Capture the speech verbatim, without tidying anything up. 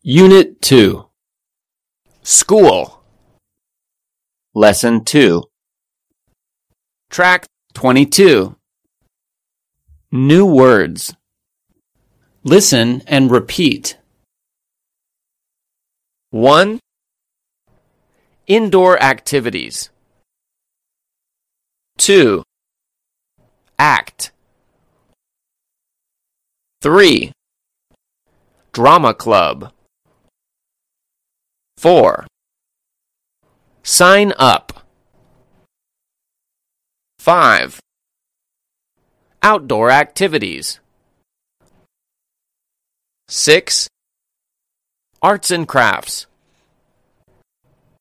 Unit two. School. Lesson two. Track twenty-two. New words. Listen and repeat. one. Indoor activities. two. Act. three. Drama club. four. Sign up. five. Outdoor activities. six. Arts and crafts.